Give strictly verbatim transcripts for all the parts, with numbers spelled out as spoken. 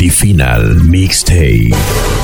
The Final Mixtape.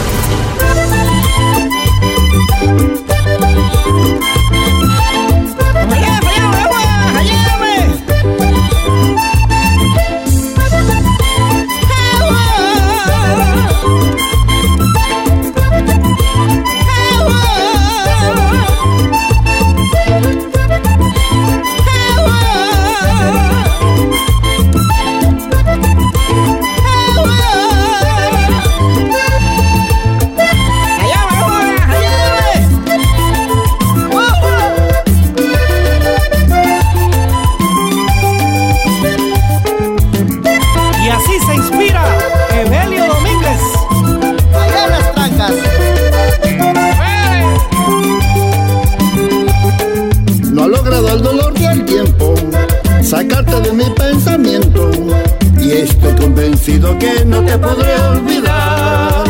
Sacarte de mi pensamiento y estoy convencido que no te podré olvidar.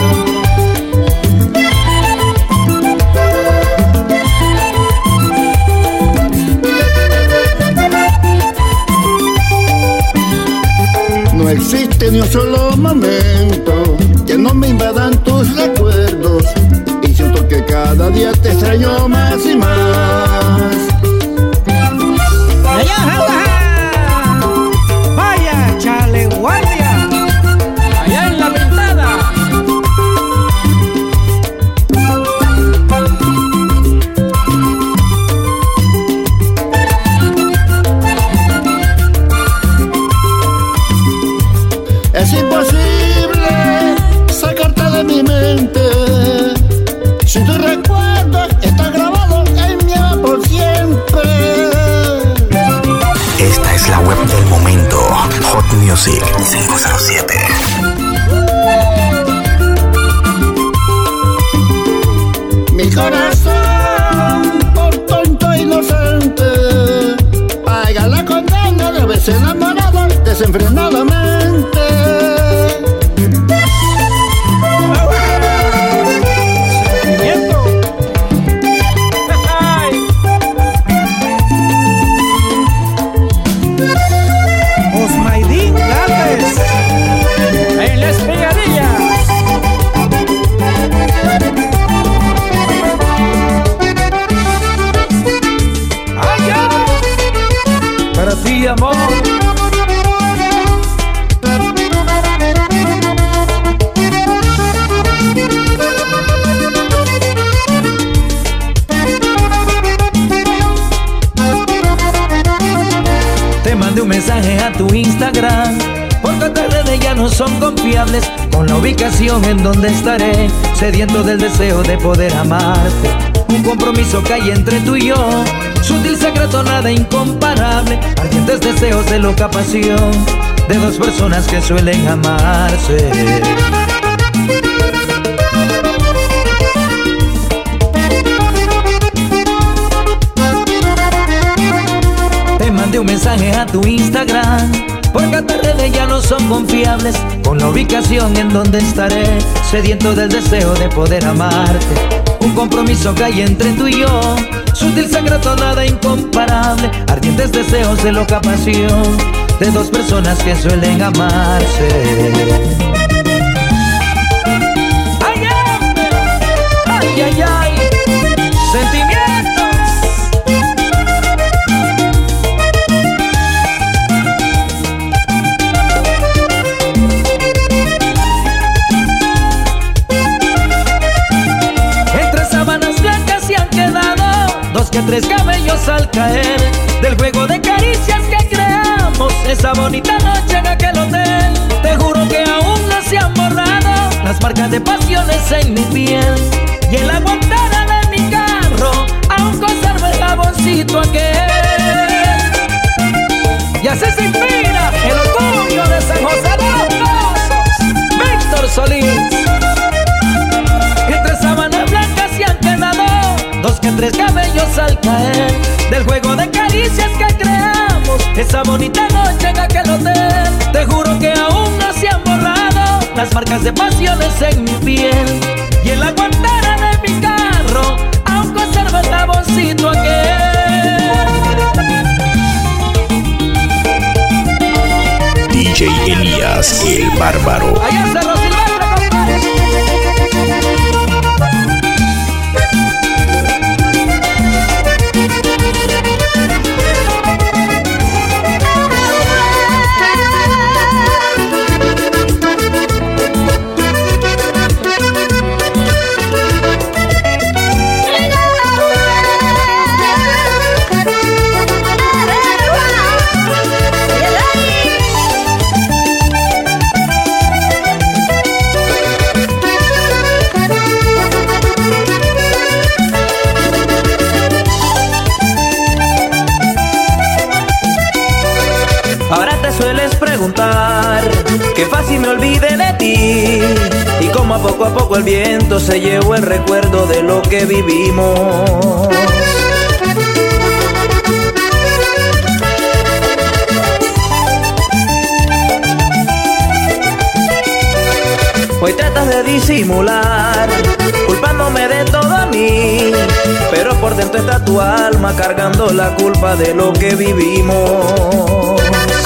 No existe ni un solo momento que no me invadan tus recuerdos y siento que cada día te extraño más y más. Chale guardia, allá en la pintada. Es imposible sacarte de mi mente. Si tu recuerdo está grabado en mi alma por siempre. Esta es la web del momento. Hot Music cinco cero siete. Mi corazón, por tonto e inocente, paga la condena de haberse enamorado desenfrenadamente. En las pegadillas. ¡Ay, ya! Para ti, amor. Te mandé un mensaje a tu Instagram porque tus redes ya no son confiables, con la ubicación en donde estaré, sediento del deseo de poder amarte. Un compromiso que hay entre tú y yo, sutil secreto, nada incomparable, ardientes deseos de loca pasión de dos personas que suelen amarse. Te mandé un mensaje a tu Instagram porque tus redes ya no son confiables, con la ubicación en donde estaré, sediento del deseo de poder amarte. Un compromiso que hay entre tú y yo, sutil secreto, nada incomparable, ardientes deseos de loca pasión de dos personas que suelen amarse. Ay, ay, ay, ay, sentimientos. Dos que tres cabellos al caer del juego de caricias que creamos esa bonita noche en aquel hotel. Te juro que aún no se han borrado las marcas de pasiones en mi piel, y en la guantera de mi carro aún conservo el jaboncito aquel. Y así se inspira el orgullo de San José de los Pozos, Víctor Solís. Entre sábanas blancas se han quedado dos que tres cabellos al caer del juego de caricias que creamos esa bonita noche en aquel hotel. Te juro que aún no se han borrado las marcas de pasiones en mi piel, y en la guantera de mi carro aún conservo el jaboncito aquel. D D J Elías, el bárbaro. Allá se lo silvestre, compadre. Ahora te sueles preguntar qué fácil me olvidé de ti y cómo a poco a poco el viento se llevó el recuerdo de lo que vivimos. Hoy tratas de disimular, culpándome de todo a mí, pero por dentro está tu alma cargando la culpa de lo que vivimos.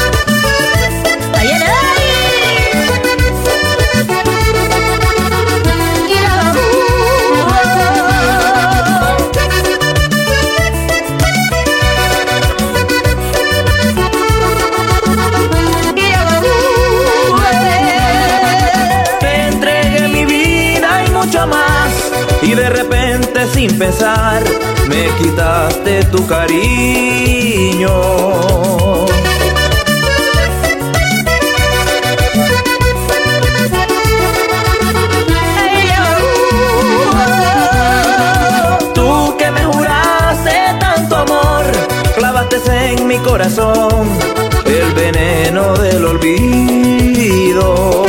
Y de repente sin pensar me quitaste tu cariño. Tú que me juraste tanto amor, clavaste en mi corazón el veneno del olvido.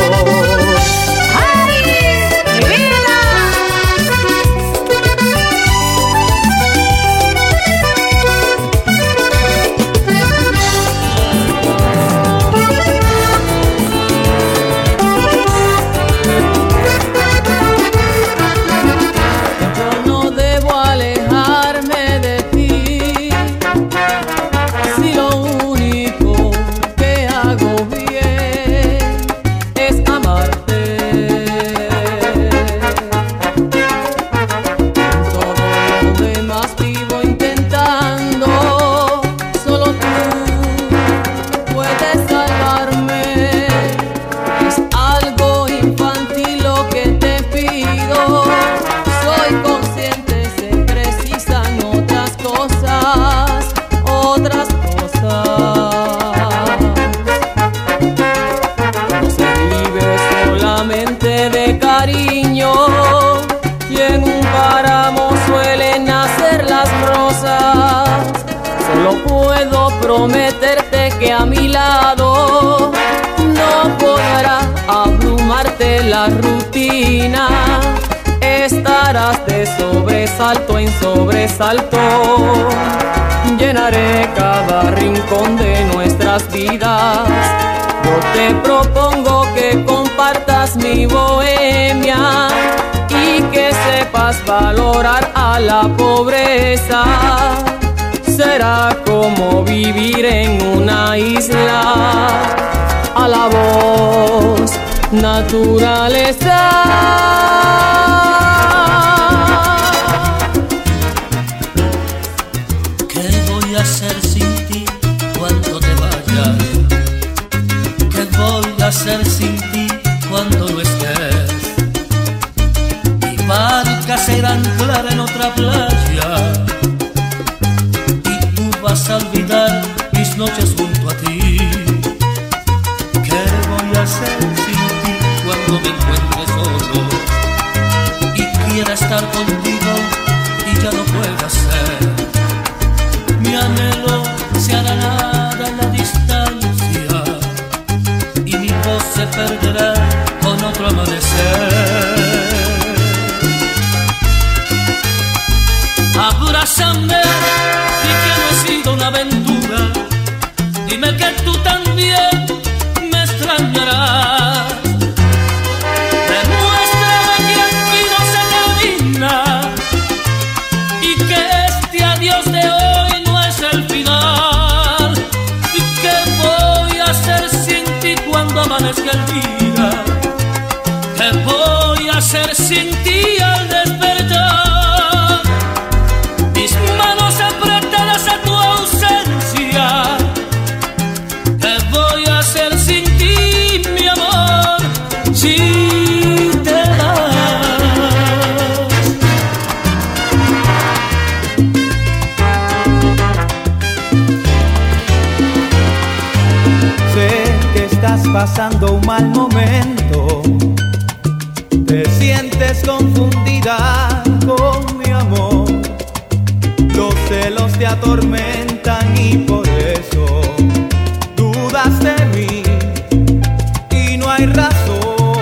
Prometerte que a mi lado no podrá abrumarte la rutina. Estarás de sobresalto en sobresalto. Llenaré cada rincón de nuestras vidas. Yo te propongo que compartas mi bohemia y que sepas valorar a la pobreza. Será como vivir en una isla, a la voz naturaleza. ¿Qué voy a hacer sin ti cuando te vayas? ¿Qué voy a hacer sin ti cuando no estés? Mi barca será anclar en otra playa. Vas a olvidar mis noches junto a ti. ¿Qué voy a hacer sin ti cuando me encuentre solo y quiera estar contigo y ya no pueda ser? Mi anhelo se hará nada en la distancia y mi voz se perderá con otro amanecer. Abrázame, una aventura, dime que tú también me extrañarás. Demuéstrame que aquí no se termina y que este adiós de hoy no es el final. ¿Y qué voy a hacer sin ti cuando ¿Qué voy a hacer sin ti al despertar? Mis manos apretadas a tu ausencia. ¿Qué voy a hacer sin ti, mi amor, si te vas? Sé que estás pasando un mal momento. Te sientes confundida con mi amor. Los celos te atormentan y por eso dudas de mí y no hay razón.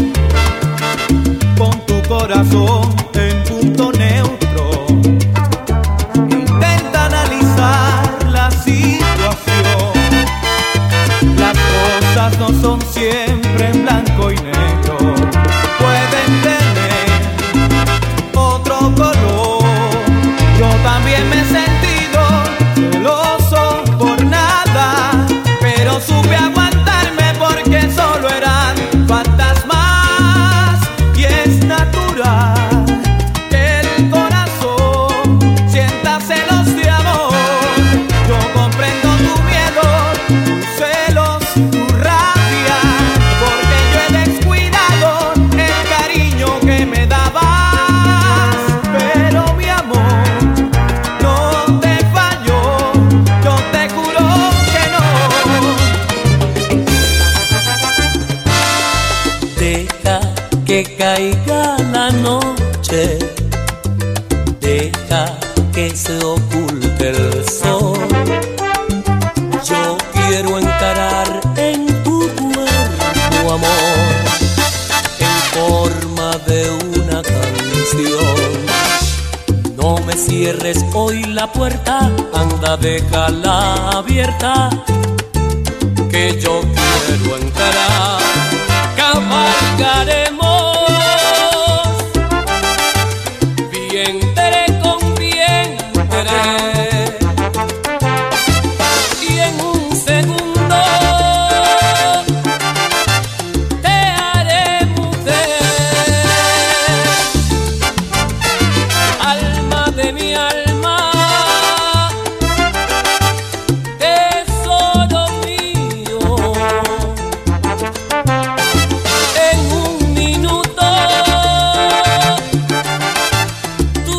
Pon tu corazón en punto neutro. Intenta analizar la situación. Las cosas no son siempre en blanco y negro. Pueden tener otro color. Yo también me he sentido celoso por nada, pero supe aguantarme porque solo eran fantasmas. Y es natural que el corazón sienta celos de amor. Yo comprendo tu miedo, tus celos, tu rabia, porque yo he descuidado el cariño que me dabas. Pero mi amor no te falló, yo te juro que no. Deja que caiga la noche, deja que se oculte el sol. Yo quiero encarar en tu cuerpo, amor, en forma de una canción. No me cierres hoy la puerta, anda, déjala abierta, que yo quiero encarar. Cabalgaremos vientre con vientre, y en un segundo te haré mujer. Alma de mi alma, tesoro mío. En un minuto tú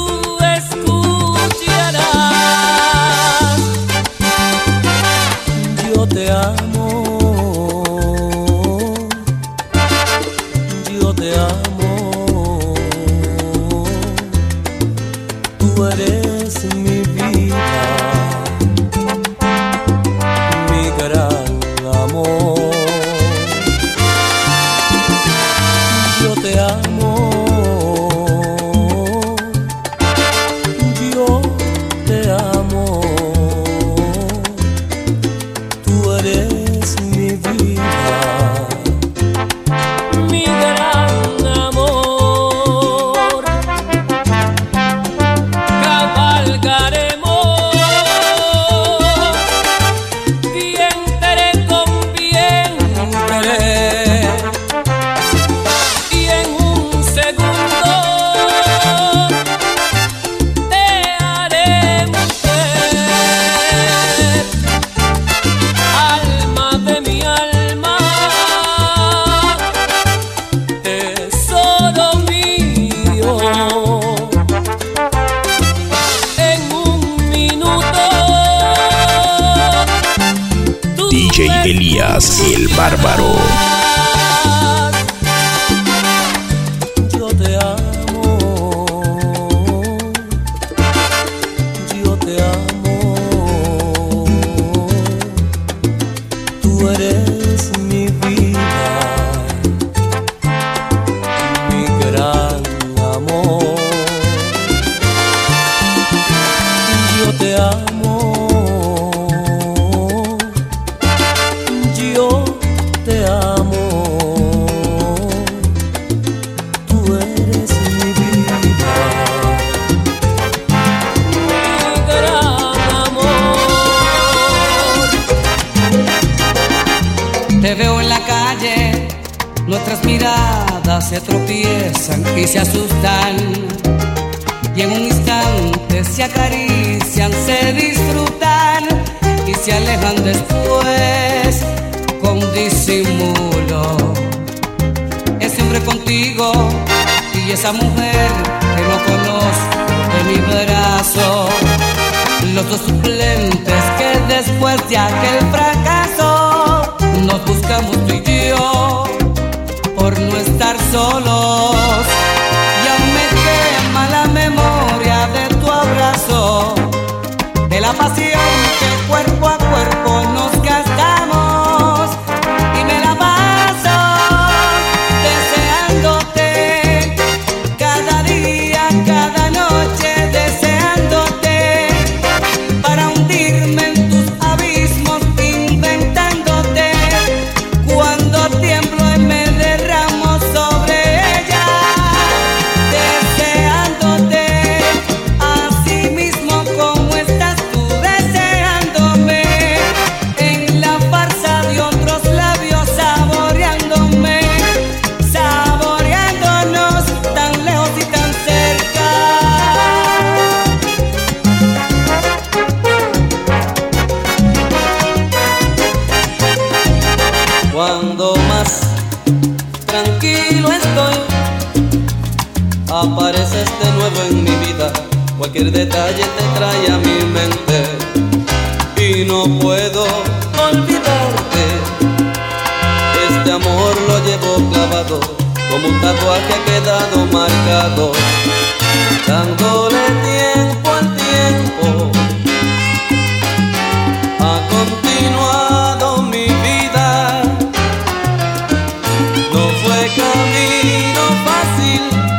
escucharás. Yo te amo, yo te amo. Tú eres mi vida, mi gran amor. Yo te amo, yo te amo. Tú eres mi vida, mi gran amor. Cabalgaremos vientre con vientre, y en un segundo te haré mujer. Alma de mi alma, tesoro mío. En un minuto tú D J Elías, el bárbaro. Yo te amo, yo te amo. Tú eres mi vida, mi gran amor. Yo te amo, yo te miradas se tropiezan y se asustan, y en un instante se acarician, se disfrutan y se alejan después con disimulo. Ese hombre contigo y esa mujer que no conozco de mi brazo, los dos suplentes que después de aquel fracaso nos buscamos tú y yo por no estar solos. Y aún me quema la memoria de tu abrazo, de la pasión que cuerpo a cuerpo nos gastamos, y me la paso deseándote cada día, cada noche, deseándote para hundirme en tus abismos, inventándote cuando tiemblo y me derramo sobre ella, deseándote así mismo como estás tú deseándome, en la farsa de otros labios saboreándome, saboreándonos tan lejos y tan cerca. Cuando más tranquilo estoy, apareces de nuevo en mi vida. Cualquier detalle te trae a mi mente y no puedo olvidarte. Este amor lo llevo clavado, como un tatuaje ha quedado marcado, dándole tiempo al tiempo. Ha continuado mi vida, no fue camino fácil,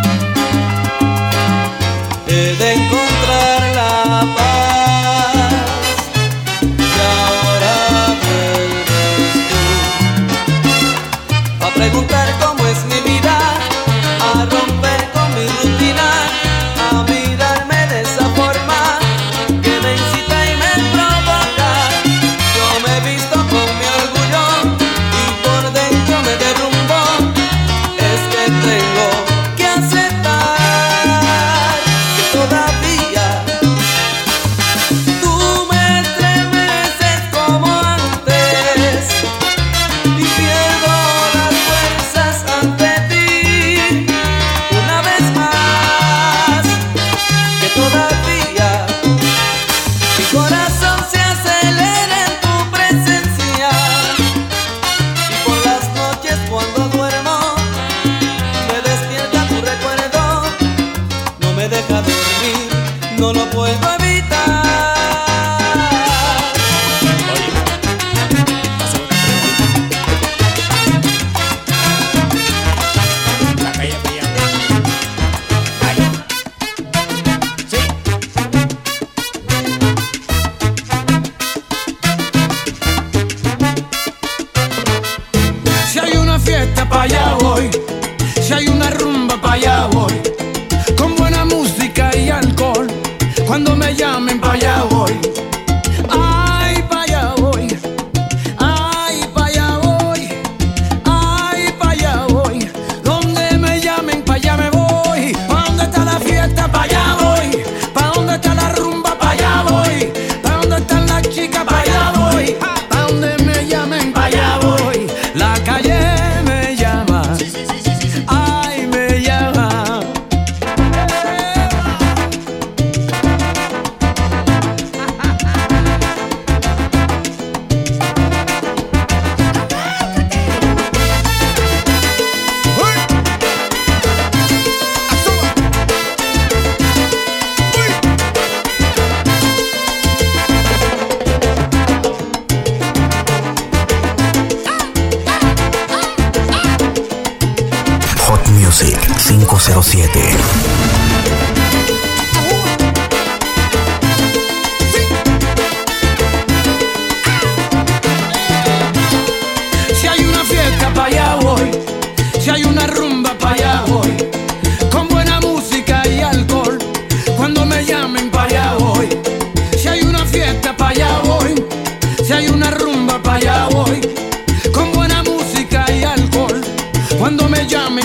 he de encontrar la paz, y ahora vuelves tú a preguntar cómo es mi vida, a romper con mi rutina, a mirarme de esa forma que me incita y me provoca. Yo me he visto con mi orgullo y por dentro me derrumbo. Es que tengo que aceptar que todavía tú me estremeces como antes y pierdo las fuerzas ante ti una vez más, que todavía mi corazón se acelera en tu presencia, y por las noches cuando duermo me despierta tu recuerdo, no me deja dormir, no lo puedo evitar. Si hay una fiesta pa' allá voy, si hay una rumba pa' allá voy, con buena música y alcohol, cuando me llamen pa' allá voy. Ay, pa' allá voy, ay, pa' allá voy, ay, pa' allá voy, donde me llamen pa' allá me voy. Pa' donde está la fiesta pa' allá voy, pa' donde está la rumba pa' allá voy, pa' donde están las chicas pa' allá voy, pa' donde me llamen pa' allá voy. La calle me llama, ay, me llama. Hot Music cinco cero siete. Si hay una fiesta pa' allá voy, si hay una rumba pa' allá voy, con buena música y alcohol, cuando me llamen pa' allá voy. Si hay una fiesta pa' allá voy, si hay una rumba pa' allá voy, con buena música y alcohol, cuando me llamen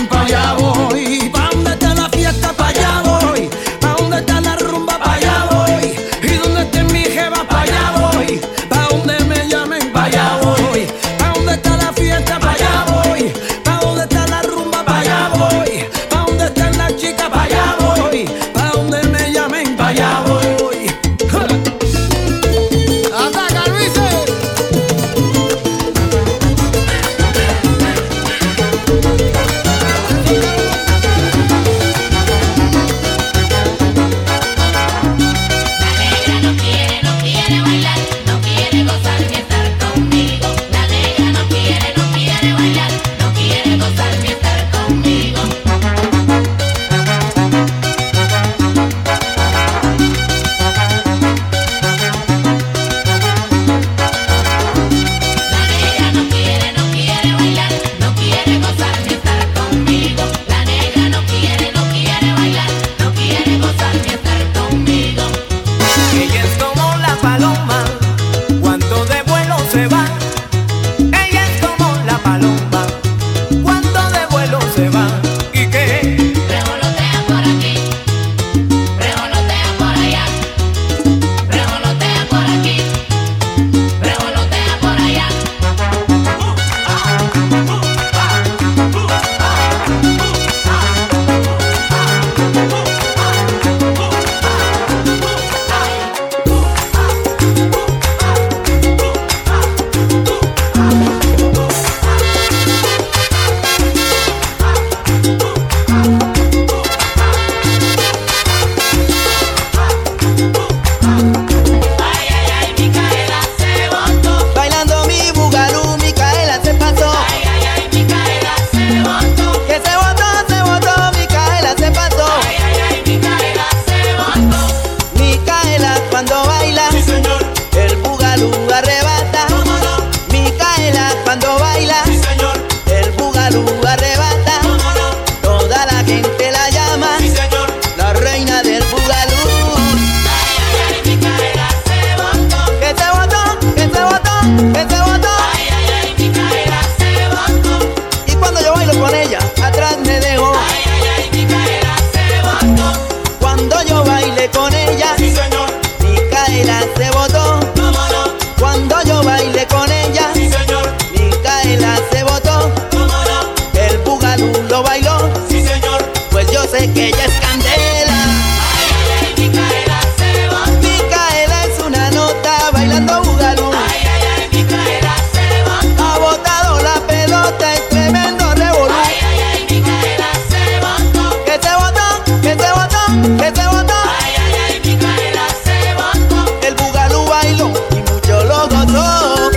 lo bailó. Sí, señor. Pues yo sé que ella es candela. Ay, ay, ay, Micaela se botó. Micaela es una nota bailando bugalú. Ay, ay, ay, Micaela se botó. Ha botado la pelota en tremendo revolú. Ay, ay, ay, Micaela se botó. Que se botó, que se botó, que se botó. Ay, ay, ay, Micaela se botó. El bugalú bailó y mucho lo gozó.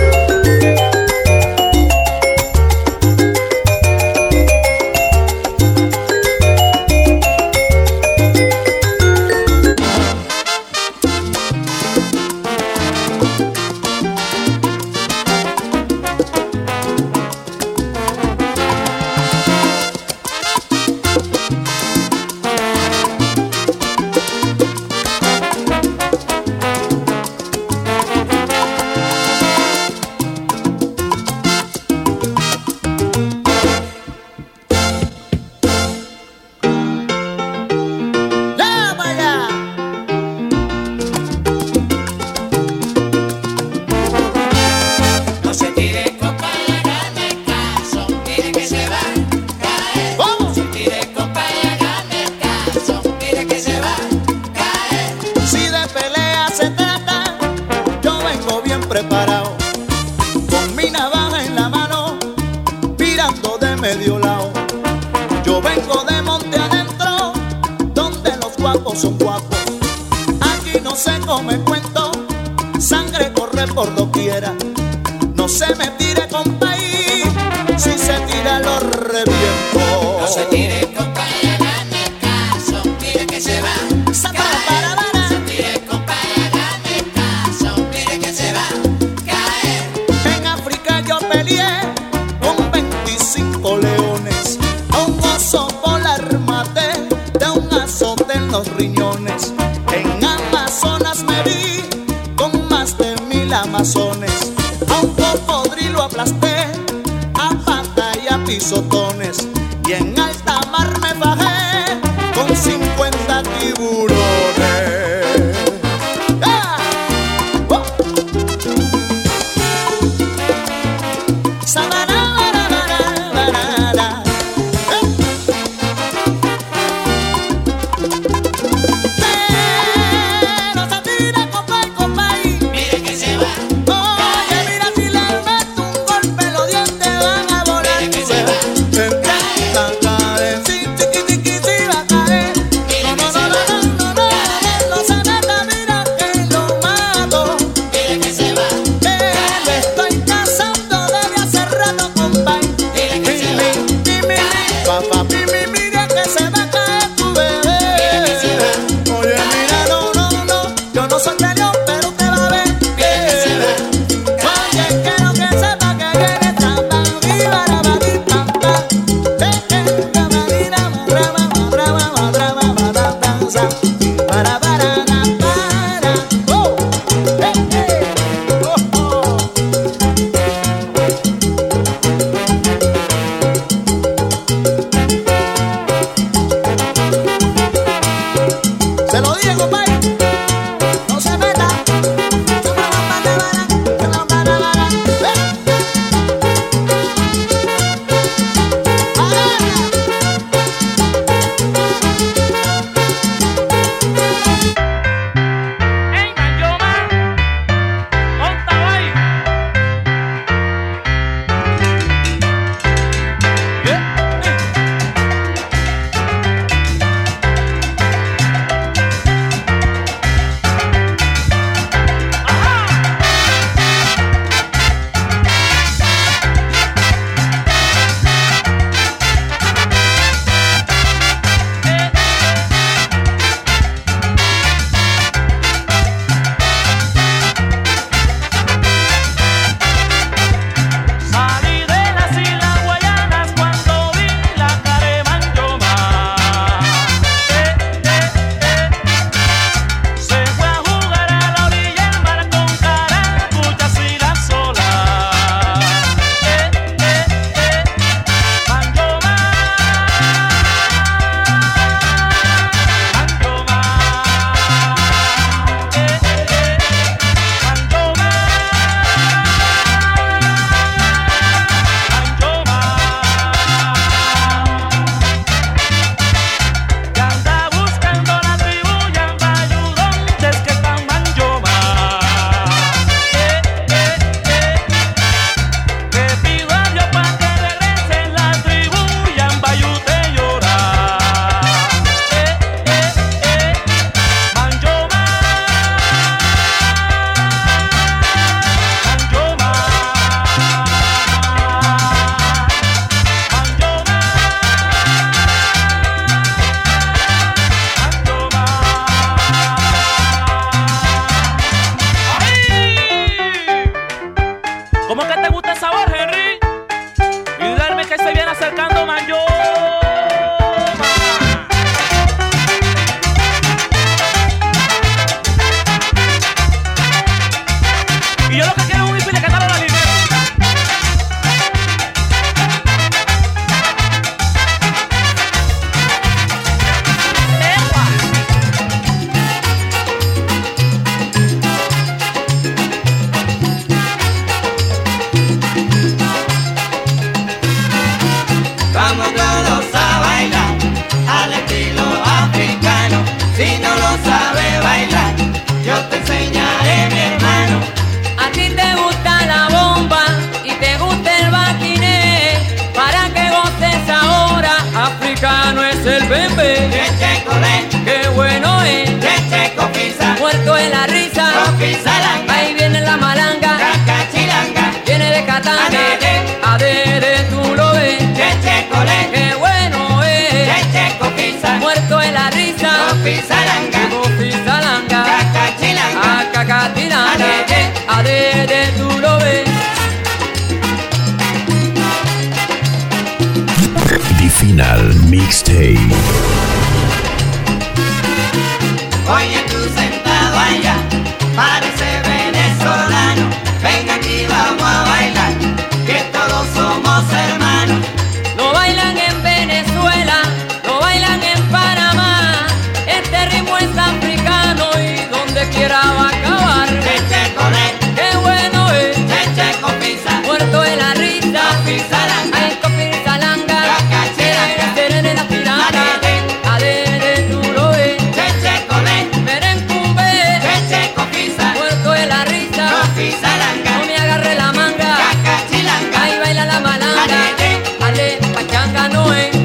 Preparado, con mi navaja en la mano, mirando de medio lado. Yo vengo de monte adentro, donde los guapos son guapos. Aquí no se come cuento, sangre corre por doquiera. No se me tire, compaí, si se tira lo reviento. No se tire, compa, hágame caso, mire que se va. Para, para, para. Se tire, compa, hágame caso, mire que se va. En África yo peleé con veinticinco leones. A un oso polar maté de un azote en los riñones. En Amazonas me vi con más de mil amazones. A un cocodrilo aplasté a pata y a pisotones. Y en alta mar me bajé con cincuenta tiburones. ¡Ah! ¡Oh! es el bembe, Cheche Colé, qué bueno es, Cheche Copisa, muerto en la risa, Copisalanga, ahí viene la malanga, Cacachilanga, viene de Catanga, Adede, adere tú lo ves, Cheche Colé, qué bueno es, Cheche Copisa, muerto en la risa, Copisalanga, Copisalanga, Cacachilanga, Acacatilanga, Adede, adere tú lo ves. The Final Mixtape. Oye tú sentado allá, parece venezolano, ven aquí vamos a bailar, que todos somos hermanos. Lo bailan en Venezuela, lo bailan en Panamá, este ritmo es africano y donde quiera va a acabar. Cheche Colé, Qué bueno es, Cheche Copisa, muerto en la risa, Copisalanga, ay Copisalanga, Cacachilanga, serene la pirata, adere tú lo ves, Cheche Colé, merencumbe, Cheche Copisa, muerto en la risa, Copisalanga, no me agarre la manga, Cacachilanga, ahí baila la malanga, ale pachanga no es.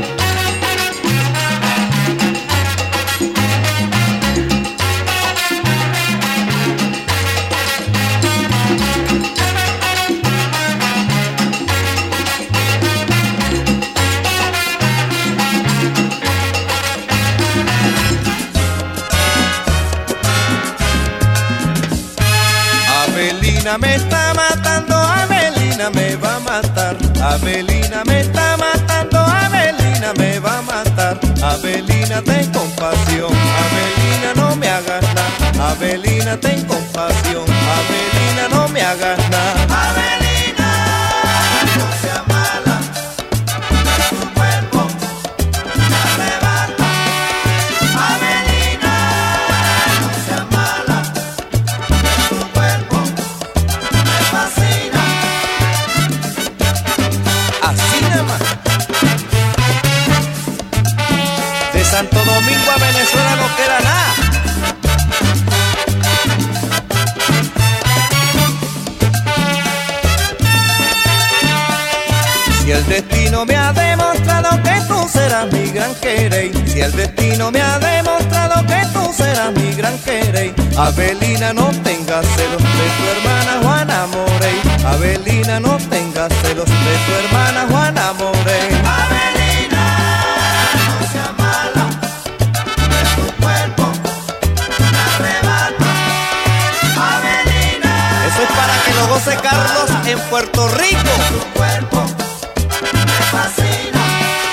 Abelina me está matando, Abelina me va a matar. Abelina me está matando, Abelina me va a matar. Abelina, ten compasión, Abelina, no me hagas nada. Abelina, ten compasión, Abelina, no me hagas nada. Abelina, no seas mala, que tu cuerpo me arrebata. Abelina, no seas mala, que tu cuerpo me fascina. Así nada más. De Santo Domingo a Venezuela no queda nada. Si el destino me ha demostrado que tú serás mi gran querer, si el destino me ha demostrado que tú serás mi gran querer, Abelina, no tengas celos de tu hermana Juana Morey. Abelina, no tengas celos de tu hermana Juana Morey. Abelina, no seas mala, que tu cuerpo me arrebata. Abelina, eso es para que lo goce Carlos en Puerto Rico. Tu cuerpo me fascina.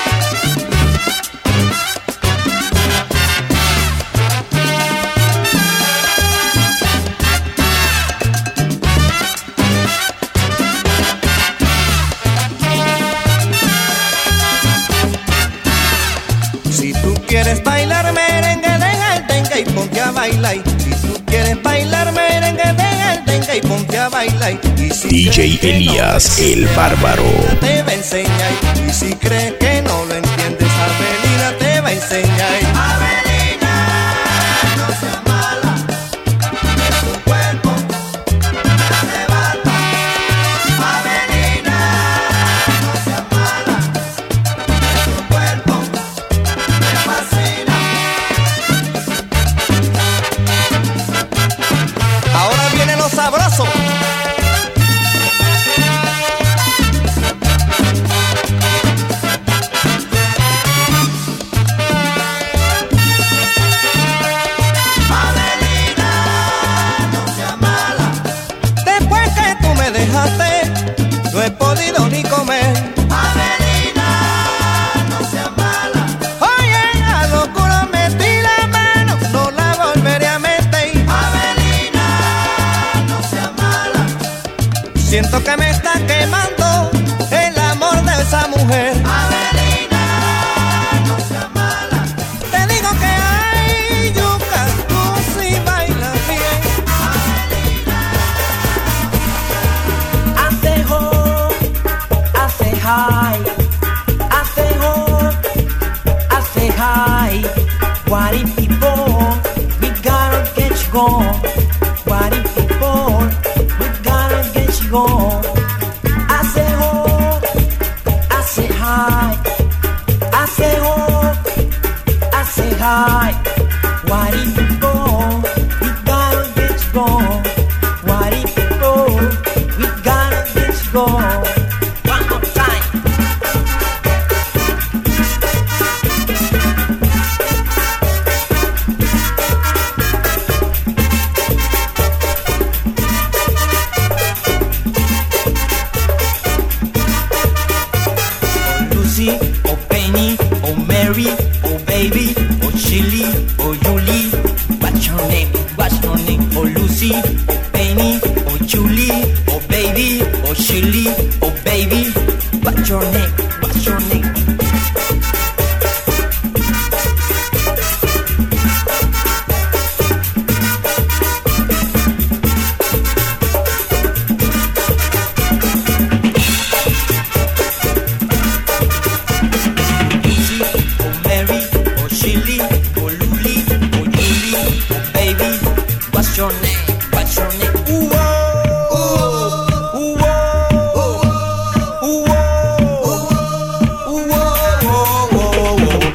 Si tú quieres bailar merengue, deja el dengue y ponte a bailar. Si tú quieres bailar merengue, deja el dengue y ponte a bailar. Y si D J crees que Elías, no lo el bárbaro. te va a enseñar. Y si crees que no lo entiendes, Abelina te va a enseñar. Abelina, no seas mala, que tu cuerpo me arrebata. Abelina, no seas mala, que tu cuerpo me fascina. Ahora viene lo sabroso. right. What if it go? We gotta get you go. What if it go? We gotta get you go. One more time. Oh Lucy, oh Penny, oh Mary, oh baby, oh Chili, oh Julie. What's your name? What's your name? Oh Lucy, oh Penny, oh Julie, oh baby, oh Chili, oh baby. What's your name? What's your name? Lucy, oh Mary, oh Chili, oh Luli, oh Julie, oh baby. What's your name? What's your name? Ooh, oh, ooh, ooh, oh, ooh, oh, ooh, oh, oh, oh.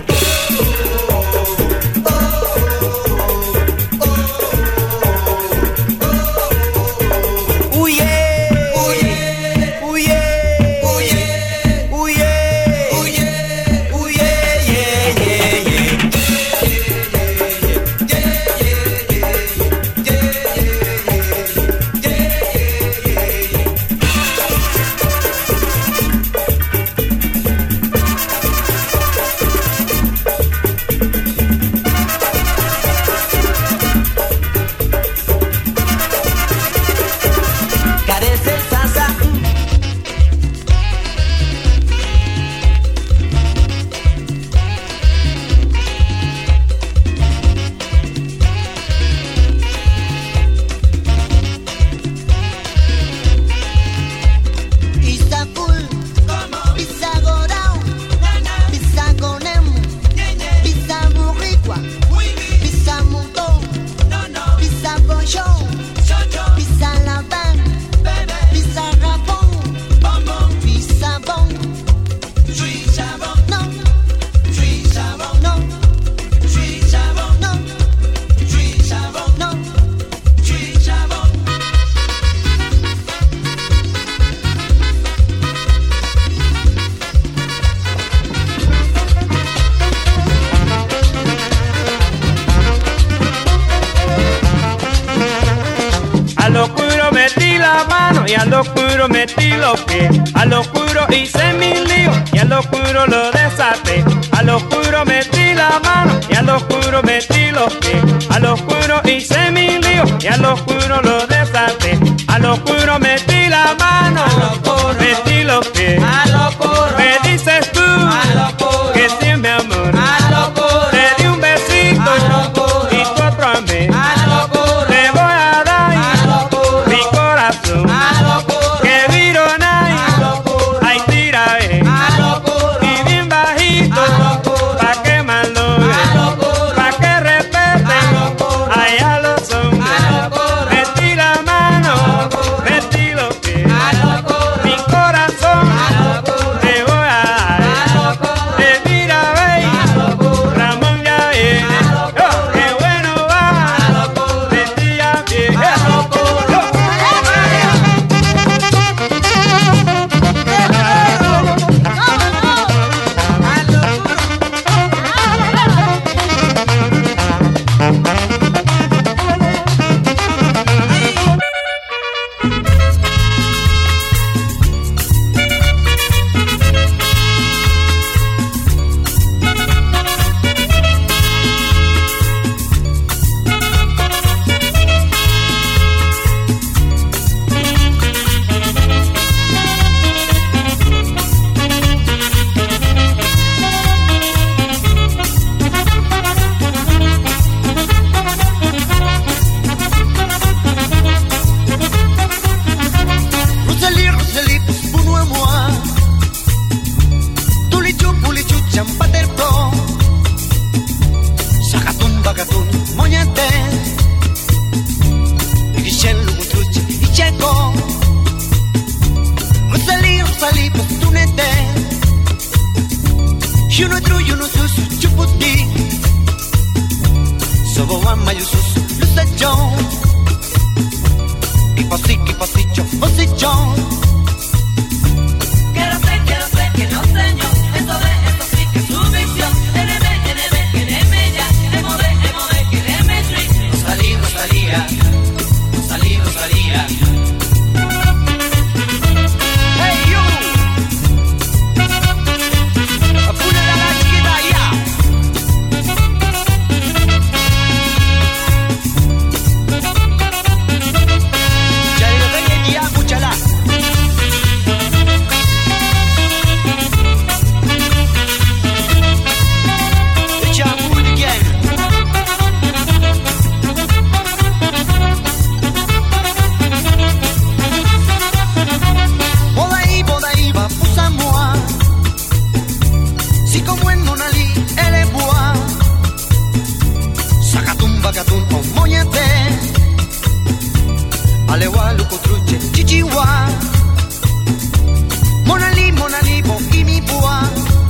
Ooh, yeah, ooh, yeah, ooh, yeah, ooh, yeah, ooh, yeah, ooh, yeah, ooh, yeah, yeah, yeah, yeah. Carece el salsa. Pizza full, pizza gorao, pizza con emu, pizza boricua, pizza montón, pizza bochón, pizza lapin, pizza rapón, pizza bon, no, no, no, no, no. A lo oscuro metí la mano y a lo oscuro metí los pies. A lo oscuro hice mi lío y a lo oscuro lo desaté. A lo oscuro metí la mano y a lo oscuro metí los pies. A lo oscuro hice mi lío y a lo oscuro lo desaté. A lo oscuro metí la mano, metí los pies. Me dices tú que sí, mi amor. Te di un besito y tú otro a mí. Te voy a dar mi corazón. Que vironay, ay tira eh. Y bien bajito, pa' que malogre, pa' que respeten allá los hombres. Metí la mano, metí los pies. Mi corazón te voy a dar. Te mira, ve, Ramón ya viene. Oh, qué bueno va, metí a pie. Rosalie, Rosalie, pour nous et moi. Tous les jours, pour les jours, j'aime pas tel temps. Sagatun, bagatun, moñate. Michel, Lugutruch, y Checo. Rosalie, Rosalie, pour tout n'était. You know true, you know so, so, chuputi. soboa mayusus lucecho y posiqui posicho posicho. Quiero sé, quiero sé que no señor, eso de eso sí que es su visión. Eneme, eneme, eneme ya, emode, emode, eneme street. Rosalía, Rosalía, Rosalía, Rosalía. Hey you, apúrale a la chiquita ya. Ya le doy ya, escúchala. Alewa, luco, truche, chichiwa. Monali, monali, bo y mi bua.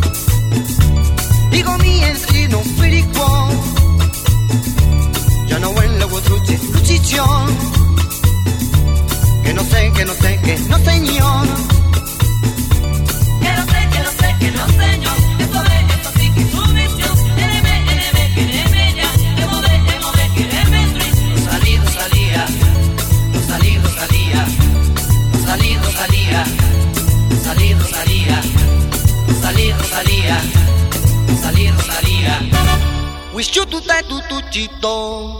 Digo mi encino, firico. Ya no en la truche, luchichón. Que no sé, que no sé, que no señor. Que no sé, que no sé, que no señor. Eso de eso sí que es su visión. Eneme, eneme, eneme ya, emode, emode, eneme street. Rosalía, Rosalía. Rosalía, Rosalía, Rosalía, Rosalía, Rosalía, Rosalía, Rosalía, Rosalía, Rosalía, Rosalía. Wish you to die to tu chito.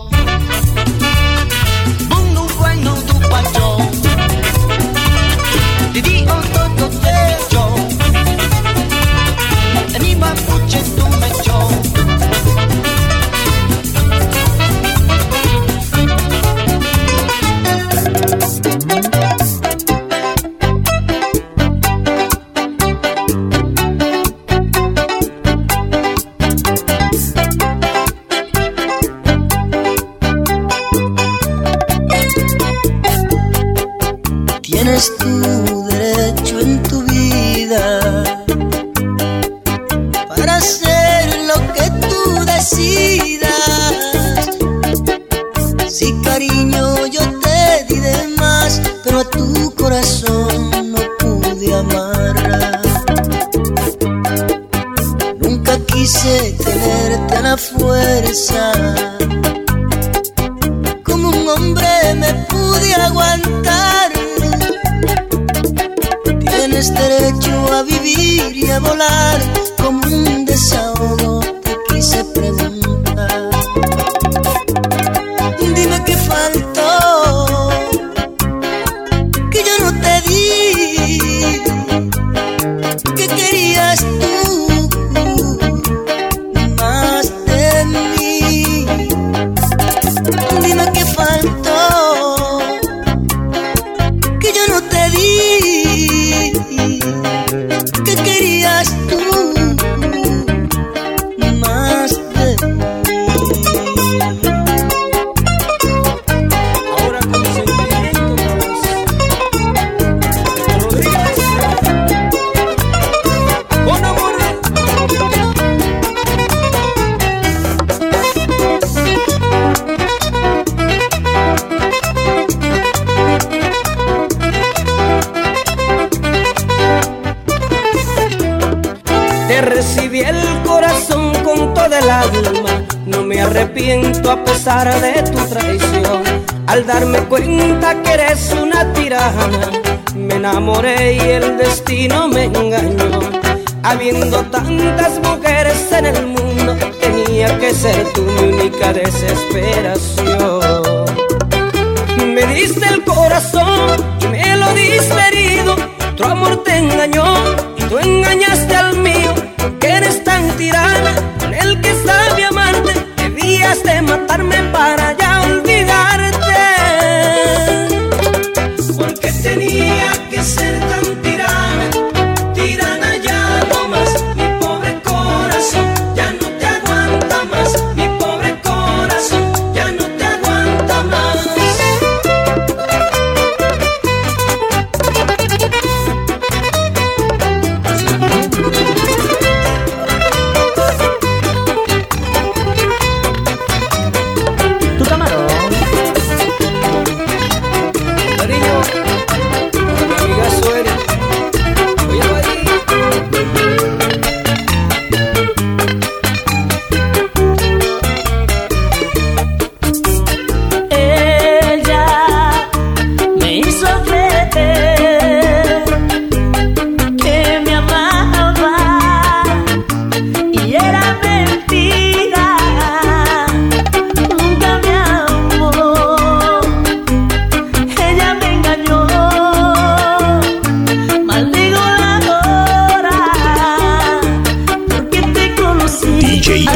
Mundo bueno tu pacho. Didi o todo techo. Anima puche tu mecho. Tienes tu derecho en tu vida para hacer lo que tú decidas. Sí, cariño, yo te di de más, pero a tu corazón no pude amarla. Nunca quise tenerte a la fuerza, como un hombre me pude aguantar. Tienes derecho a vivir y a volar, como un desahogo te quise preguntar. Dime qué faltó, que yo no te di, que querías tú más de mí. Dime qué faltó, que yo no te di, que querías tú más de mí. Ahora con sentimientos, Rodríguez, con amor. Te recibí el corazón con toda el alma, no me arrepiento a pesar de tu traición. Al darme cuenta que eres una tirana, me enamoré y el destino me engañó. Habiendo tantas mujeres en el mundo, tenía que ser tú mi única desesperación. Me diste el corazón y me lo diste herido, tu amor te engañó y tú engañaste al mío. Que eres tan tirana, con el que sabe amarte, debías de matarme para ya olvidarte. Porque tenía que ser tan tirana, tirana ya no más. Mi pobre corazón ya no te aguanta más, mi pobre corazón ya no te aguanta más.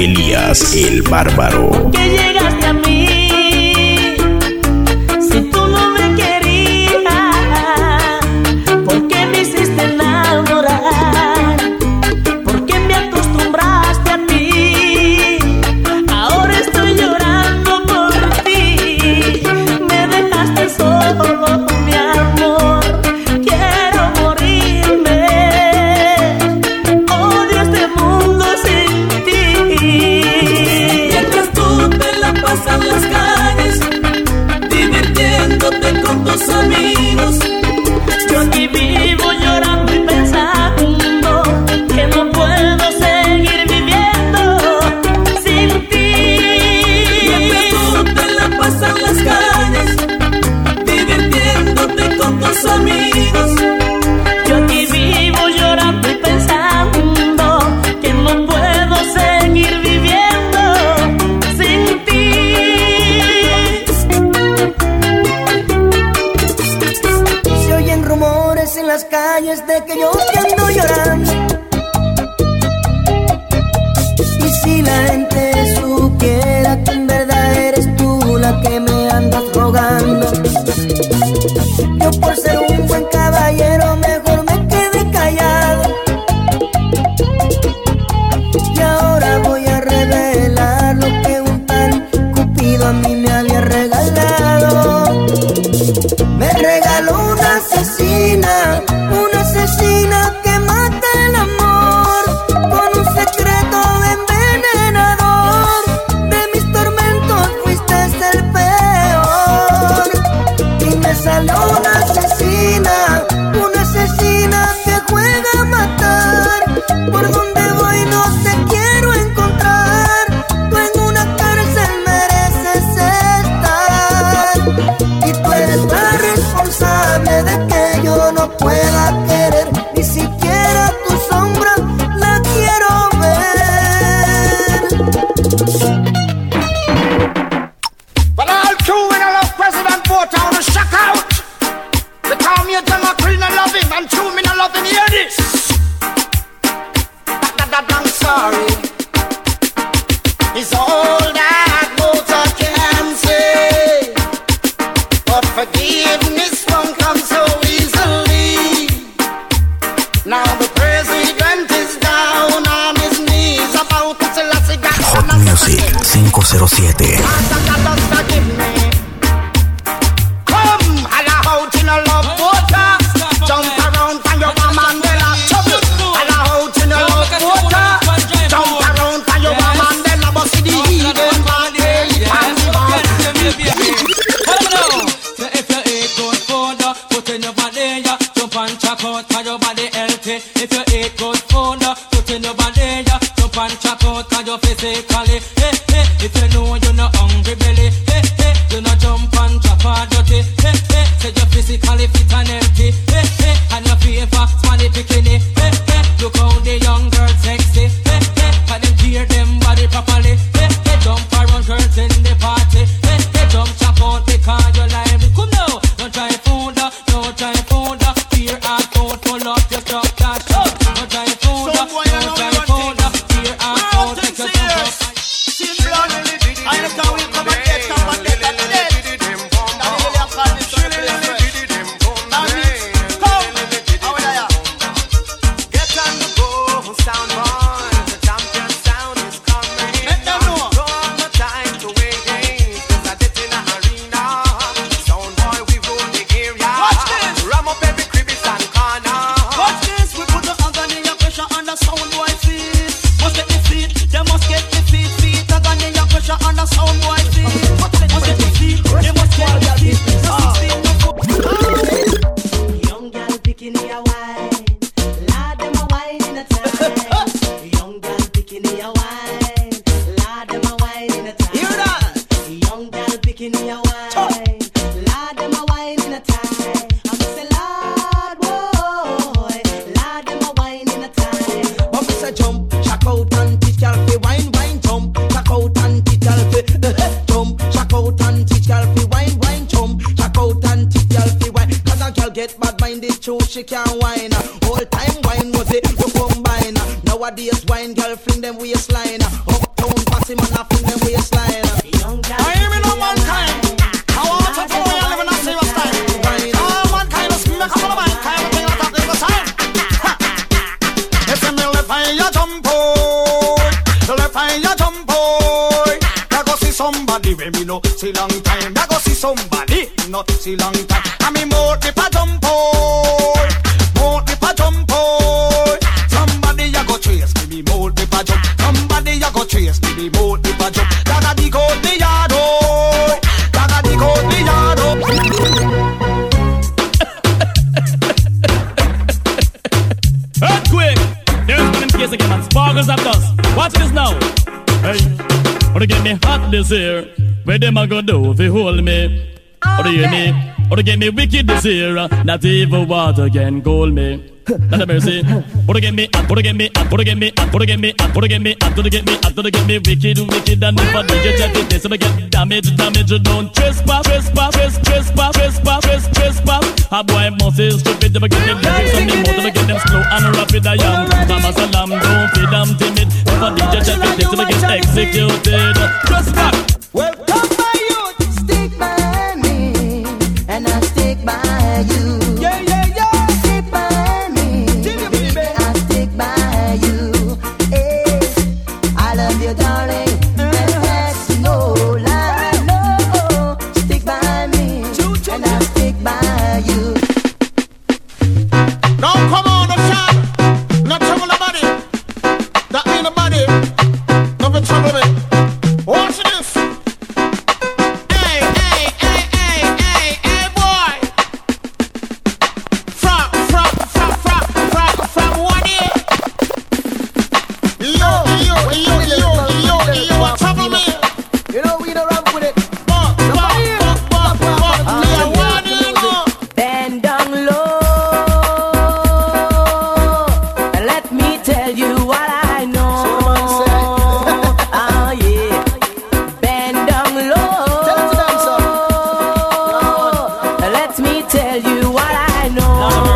Elías el Bárbaro. ¿Por qué llegaste a mí si tú no me querías? ¿Por qué me hiciste enamorar? ¿Por qué me acostumbraste a ti? Ahora estoy llorando por ti. Me dejaste solo, mi amor. Quiero morirme. Odio este mundo sin ti. Mientras tú te la pasas en las calles, divirtiéndote con tus amigos, yo aquí vivo llorando y pensando que no puedo seguir viviendo sin ti. mientras tú te la pasas en las calles, divirtiéndote con tus amigos, Yo aquí vivo llorando y pensando que no puedo seguir viviendo sin ti. Se oyen rumores en las calles de que yo te ando llorando. Y si la gente supiera que en verdad eres tú la que me andas rogando, yo por ser un buen caballero mejor me quedé callado. Y ahora voy a revelar lo que un tal Cupido a mí me había regalado. Me regaló una asesina, una asesina que mata el amor, con un secreto envenenador. De mis tormentos fuiste el peor. Y me salió una asesina, una asesina que juega a matar. Por donde voy no te quiero encontrar. Tú en una cárcel mereces estar. Y tú eres la responsable de que yo no pueda querer, ni siquiera tu sombra la quiero ver. Well, all true when I love President Ford, I wanna shock out. They call me a democrat, I love him, and true me, I love him, hear this. That, that, that, I'm sorry. It's all that water can say. But forgiveness won't come so easily. Now the president is down on his knees about to tell us he got Hot Music cinco cero siete. Come, holla out in a love water. Jump around for your woman, then I trouble. Holla out in a love water. Jump around for your woman, then I bust the heathen body and the body. What do you know? So if you eat good food, uh, put in your body, uh, jump and chop out for your body healthy. If you eat good food, uh, put in your body, uh, jump and chop out for your physically. Hey, hey, if you know you're not hungry belly, hey, hey, you not jump and chop or dirty. Hey, hey, say you're physically fit and healthy. Hey, hey, and your favor, smelly bikini. Hey, hey, look how the young girl sexy. Hey, hey, and them clear them body properly. Hey, hey, jump around girls in the party. Hey, hey, jump chop out because you're liable. Come now, don't try food, uh, don't try food, uh, fear and food, pull up your truck dash up. Don't try food, uh, don't try food, uh, fear and food, take your truck up. I understand we come and get some and get that dead. Now you really have called me so fresh. Now me, come, how will I? Get on the go, sound boy. The champion sound is coming. Let them know. Don't no time to wait games. There's a death in the arena. Sound boy, we rule the area. Watch this. Ram up every crevice and corner. Watch this, we put the agony and pressure on the sound boy feet. Must get the feet, they must get the feet, feet. Agony and pressure on the sound boy feet. Must get the feet, they must get the feet. Young girl picking your wine, lad them a wine in a time. Young girl picking your wine, lad them a wine in a time. Hear that? Young girl picking your wine, lad them a wine in a time. I'm say lad boy, lad them a wine in a time. But me say jump, shock out and teach y'all fi wine, wine, jump, shock out and teach y'all fi jump, shock out and teach y'all fi wine, wine, jump, shock out and teach y'all fi wine. Cause a girl get bad minded too, she can't wine. Whole time wine was it, you combine. Nowadays wine girl fling them waistline. Uptown somebody when me no see long time. I go see somebody not see long time. I me more me pa jump boy, more me pa jump boy. Somebody I go chase me more me pa jump. Somebody I go chase me more me pa jump. Daga di go di yard oh, daga di go di yard oh. Earthquake! There's one in case again, man. Sparkles of dust. Watch this now. Hey, wanna get me hot this year? Where them a go do if you hold me? Or do you hear me? Or to get me wicked this year? Not even water can cool me. Not a mercy. Or to get me, or to get me, or to get me, or to get me, or to get me, or to get me, or to get me wicked, wicked, and if I do you check it, so I get damage, damage, don't trespass, trespass, trespass, trespass, trespass, trespass. A boy must is stupid, never get them lyrics on the motor, get them slow and rapid. I am Mama Salam, don't feed them timid. If I do you check it, so I get executed. Trespass. Welcome my youth, stick by me, and I stick by you. Yeah, yeah, yeah. Stick by me, baby, I stick by you. Hey, I love you, darling, and that's no lie. No, stick by me, and I stick by you. Now come on, no shot, not trouble nobody. That ain't nobody, nothing trouble me. Watch this. Hey, hey, hey, hey, hey, hey, boy. From, from, from, from, from, from one year. Yo, yo, yo, yo, yo, yo, what trouble me? You know we don't run with it. But, but, but, but, but, me a one year now. Bend down low, and let me tell you what I know. Oh yeah, bend down low, and let me tell you what I know.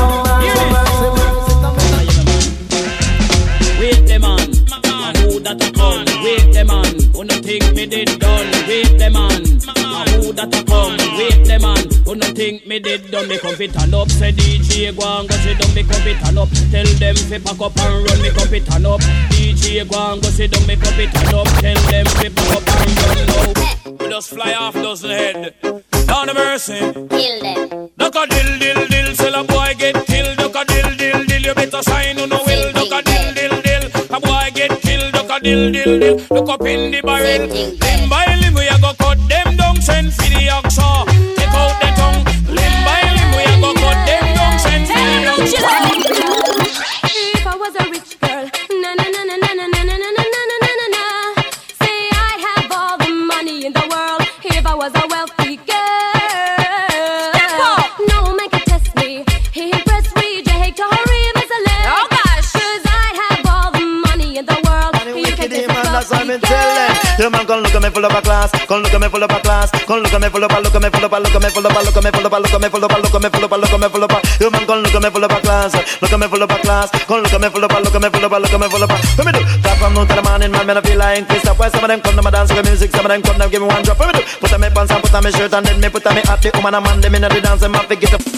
Wait them on, who that a come? Wait them on, who no think me did done? Wait them on, who that a come? Wait them on, who no think me did done? Me come fit turn up, say D J go and go sit down. Me come fit turn up, tell them fi pack up and run. Me come fit turn up, D J go and go sit down. Me come fit turn up, tell them fi pack up and run now. We just fly off dozen head, down the mercy. Kill them. Look a dill dill dill, till a boy get killed. Look a dill dill dill, you better sign on no will. Look a dill dill dill, a boy get killed. Look a dill dill dill, look up in the barrel. Limb by limb we a go cut them down, send for the oxa. Take out the tongue. Limb by limb we a go cut them down, send for the oxa. If I was a rich girl, na na na na na na na na na na na na na na. Say I have all the money in the world. If I was a wealthy girl, no man can test me. He impressed me, Jake to hurry as a leg. Oh gosh, 'cause I have all the money in the world. You can test me. Your man come look at me full of a class, come look at me full of a class, come look at me full of a, look at me full of a, look at me full of a, look at me full of a, look at me full of a, look at me full of a, look at me full of a. Your man come look at me full of a class, look at me full of a class, come look at me full of a, look at me full of a, look at me full of a. Let me do. Top from noon to the morning, man, man I feel like Chris. Why some of them come to my dance with music, some of them come now give me one drop. Let me do. Put on me pants and put on me shirt and then me put on me hat. The woman and man them inna the dance, them have to get up.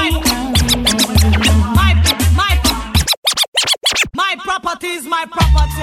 My property is my property.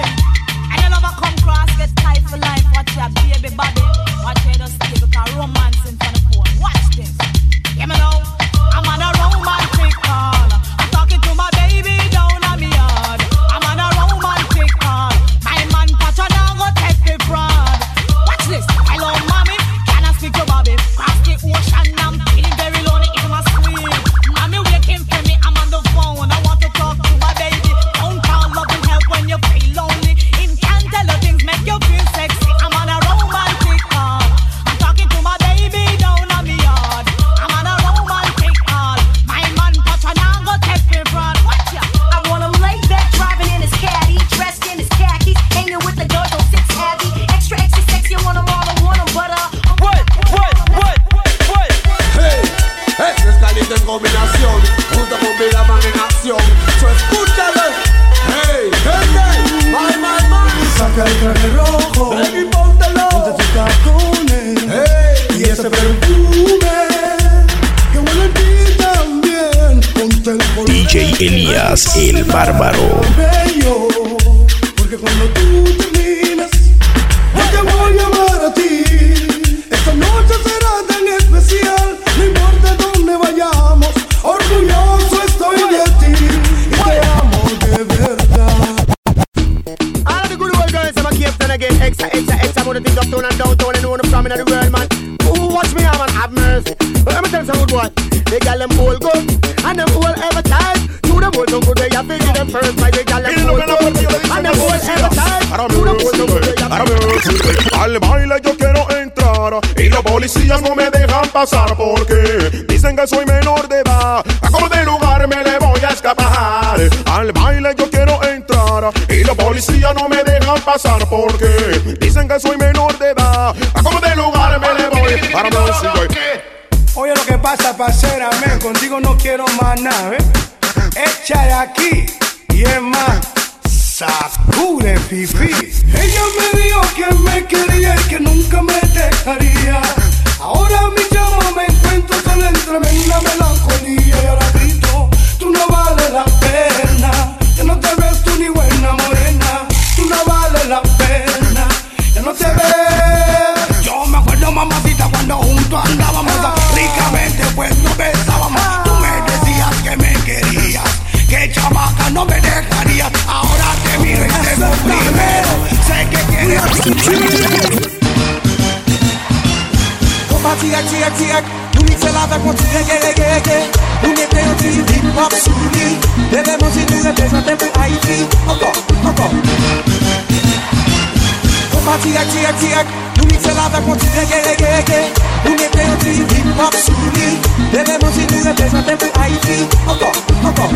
J Elías, el bárbaro. Bello, porque cuando tú terminas, yo te voy a amar a ti. Esta noche será tan especial, no importa dónde vayamos, orgulloso estoy de ti y te amo de verdad. All of the good old girls, I'm a captain again. Extra, extra, extra, more things uptown and downtown and know them from in the world, man. Ooh, watch me, man, have mercy. But let me tell you some good boy. They got them all good and them all ever tight. To them all no good, they have to give them first. By they got them all good and them all ever tight. To them all no good, they have to. Al baile yo quiero entrar y los policías no me dejan pasar porque dicen que soy menor de edad. A como de lugar me le voy a escapar. Al baile yo quiero entrar y los policías no me dejan pasar porque dicen que soy menor de edad. A como de lugar me le voy para no seguir. Oye lo que pasa, parcera, men, contigo no quiero más nada, ¿eh? Echa de aquí y es más, sacude pipí. Ella me dijo que me quería y que nunca me dejaría. Ahora mi chamo me encuentro sola en tremenda melancolía. Y ahora grito, tú no vales la pena. Ya no te ves tú ni buena morena. Tú no vales la pena. Ya no te ves. Yo me acuerdo, mamacita, cuando juntos andábamos ricamente, pues nos besábamos. Tú me decías que me querías, que chamaca no me dejarías. Ahora te miro y te veo primero. Sé que quieres. Compartir, tirer, tirer. Nous mixons la vague, continuer, reggae, reggae, reggae. Nous mettons un petit hip-hop sous lui. Devons aussi nous représenter pour Haïti. Encore, encore. Compartir, tirer, tirer. Nous mixons la vague, continuer, reggae, reggae, reggae. Nous mettons un petit hip-hop sous lui. Devons aussi nous représenter pour Haïti. Encore, encore.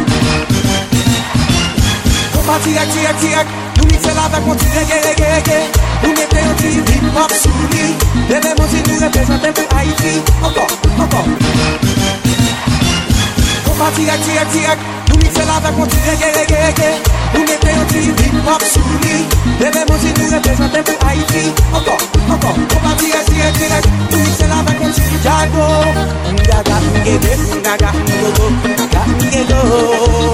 Compartir, tirer, tirer. Nous mixons la vague, continuer, reggae, reggae, reggae. Nous mettons un petit hip-hop sous lui. Devons aussi nous représenter pour Haïti. Encore, encore. Compartir, tirer, tirer. Nous mixons la vague, continuer, reggae, reggae, reggae. Nous mettons un petit hip-hop sous lui. Devons aussi nous représenter pour Haïti. Encore, encore. Compartir, tirer, tirer. Nous mixons la vague, continuer. Jago, gaga, ngebe, gaga, ngogo, gaga, ngego.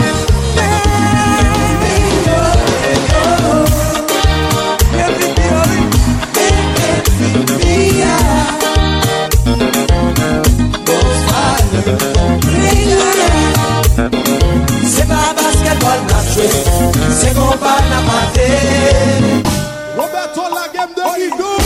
C'est pas basketball n'a joué, c'est combat n'a maté. Roberto la game de Guido.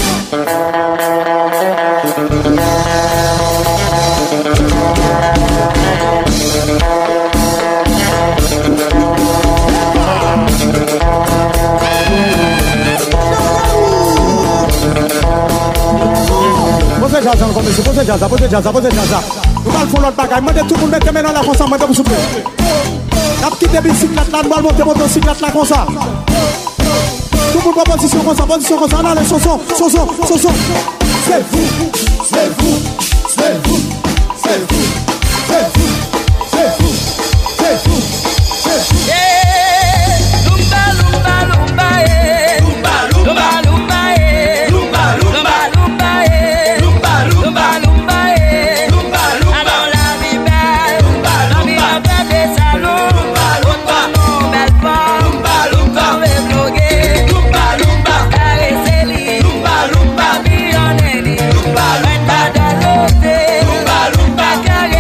Posez jazz, on commence, posez jazz, posez jazz, posez jazz. Nous allons faire l'autre bagaille, moi de tout le monde mettre maintenant la console, moi de vous souffler. La petite bicyclette là, nous allons monter motocyclette là comme ça. Tout le monde en position comme ça, position comme ça, allez, son son, son son, son son. C'est vous, c'est vous, c'est vous, c'est vous, c'est vous, c'est vous, c'est vous, c'est vous. Yeah, lumba, lumba, lumba, eh. Lumba, lumba, lumba, eh. Lumba, lumba, lumba, eh. Lumba, lumba, lumba, eh. Lumba, lumba. Alors la vie belle, lumba, la vie va faire des salons. Lumba, lumba, mon belle femme. Lumba, lumba, on veut bloguer. Lumba, lumba, caresser les. Lumba, lumba, billonner les. Lumba, lumba, de l'autre. Lumba, lumba, caresser.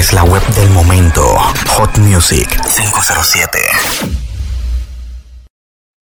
es la web del momento. Hot Music quinientos siete.